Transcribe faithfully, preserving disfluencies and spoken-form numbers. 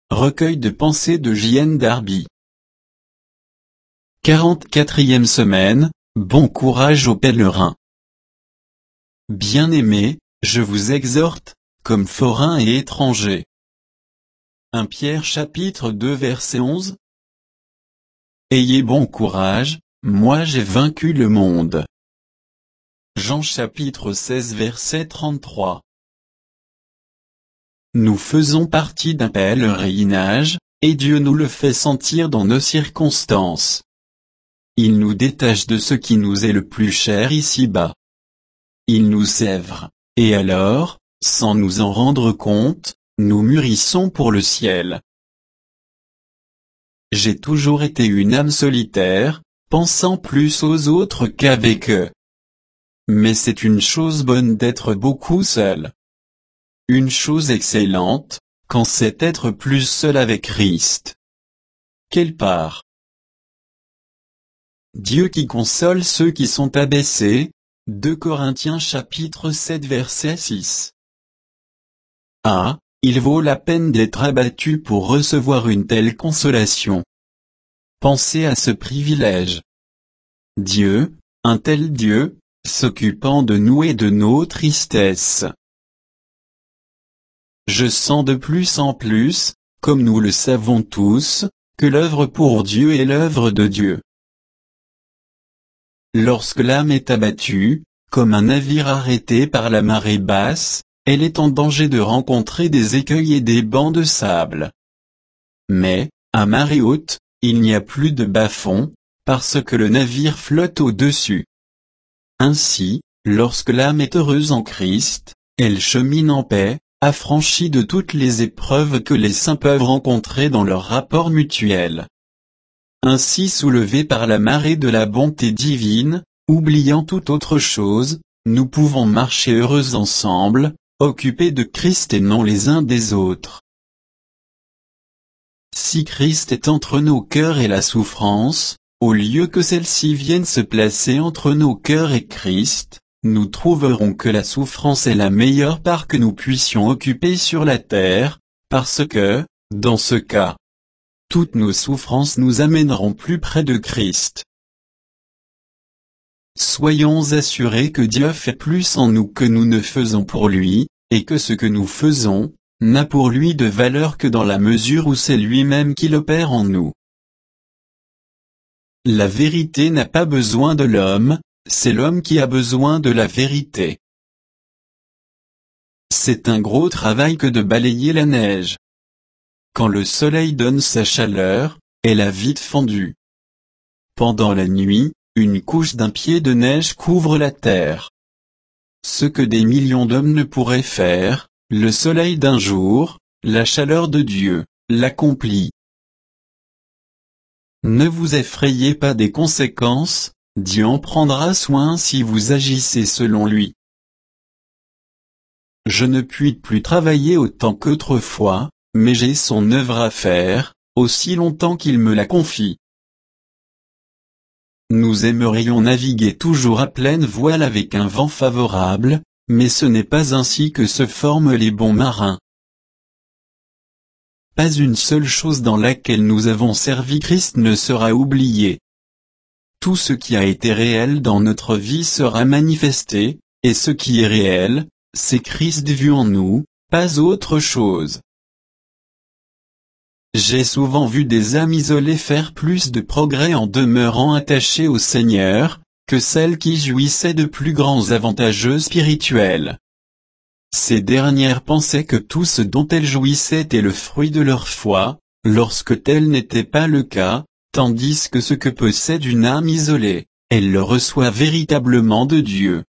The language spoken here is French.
recueil de pensées de J N Darby. quarante-quatrième semaine, bon courage aux pèlerins. Bien-aimés, je vous exhorte, comme forains et étrangers. premier Pierre chapitre deux verset onze. Ayez bon courage, moi j'ai vaincu le monde. Jean chapitre seize verset trente-trois. Nous faisons partie d'un pèlerinage, et Dieu nous le fait sentir dans nos circonstances. Il nous détache de ce qui nous est le plus cher ici-bas. Il nous sèvre, et alors, sans nous en rendre compte, nous mûrissons pour le ciel. J'ai toujours été une âme solitaire, pensant plus aux autres qu'avec eux. Mais c'est une chose bonne d'être beaucoup seul. Une chose excellente, quand c'est être plus seul avec Christ. Quelle part! Dieu qui console ceux qui sont abaissés, deux Corinthiens chapitre sept verset six. Ah, il vaut la peine d'être abattu pour recevoir une telle consolation. Pensez à ce privilège. Dieu, un tel Dieu, s'occupant de nous et de nos tristesses. Je sens de plus en plus, comme nous le savons tous, que l'œuvre pour Dieu est l'œuvre de Dieu. Lorsque l'âme est abattue, comme un navire arrêté par la marée basse, elle est en danger de rencontrer des écueils et des bancs de sable. Mais, à marée haute, il n'y a plus de bas-fond, parce que le navire flotte au-dessus. Ainsi, lorsque l'âme est heureuse en Christ, elle chemine en paix, affranchie de toutes les épreuves que les saints peuvent rencontrer dans leur rapport mutuel. Ainsi soulevés par la marée de la bonté divine, oubliant toute autre chose, nous pouvons marcher heureux ensemble, occupés de Christ et non les uns des autres. Si Christ est entre nos cœurs et la souffrance, au lieu que celle-ci vienne se placer entre nos cœurs et Christ, nous trouverons que la souffrance est la meilleure part que nous puissions occuper sur la terre, parce que, dans ce cas, toutes nos souffrances nous amèneront plus près de Christ. Soyons assurés que Dieu fait plus en nous que nous ne faisons pour lui, et que ce que nous faisons, n'a pour lui de valeur que dans la mesure où c'est lui-même qui l'opère en nous. La vérité n'a pas besoin de l'homme, c'est l'homme qui a besoin de la vérité. C'est un gros travail que de balayer la neige. Quand le soleil donne sa chaleur, elle a vite fondu. Pendant la nuit, une couche d'un pied de neige couvre la terre. Ce que des millions d'hommes ne pourraient faire, le soleil d'un jour, la chaleur de Dieu, l'accomplit. Ne vous effrayez pas des conséquences, Dieu en prendra soin si vous agissez selon lui. Je ne puis plus travailler autant qu'autrefois, mais j'ai son œuvre à faire, aussi longtemps qu'il me la confie. Nous aimerions naviguer toujours à pleine voile avec un vent favorable, mais ce n'est pas ainsi que se forment les bons marins. Pas une seule chose dans laquelle nous avons servi Christ ne sera oubliée. Tout ce qui a été réel dans notre vie sera manifesté, et ce qui est réel, c'est Christ vu en nous, pas autre chose. J'ai souvent vu des âmes isolées faire plus de progrès en demeurant attachées au Seigneur, que celles qui jouissaient de plus grands avantages spirituels. Ces dernières pensaient que tout ce dont elles jouissaient était le fruit de leur foi, lorsque tel n'était pas le cas, tandis que ce que possède une âme isolée, elle le reçoit véritablement de Dieu.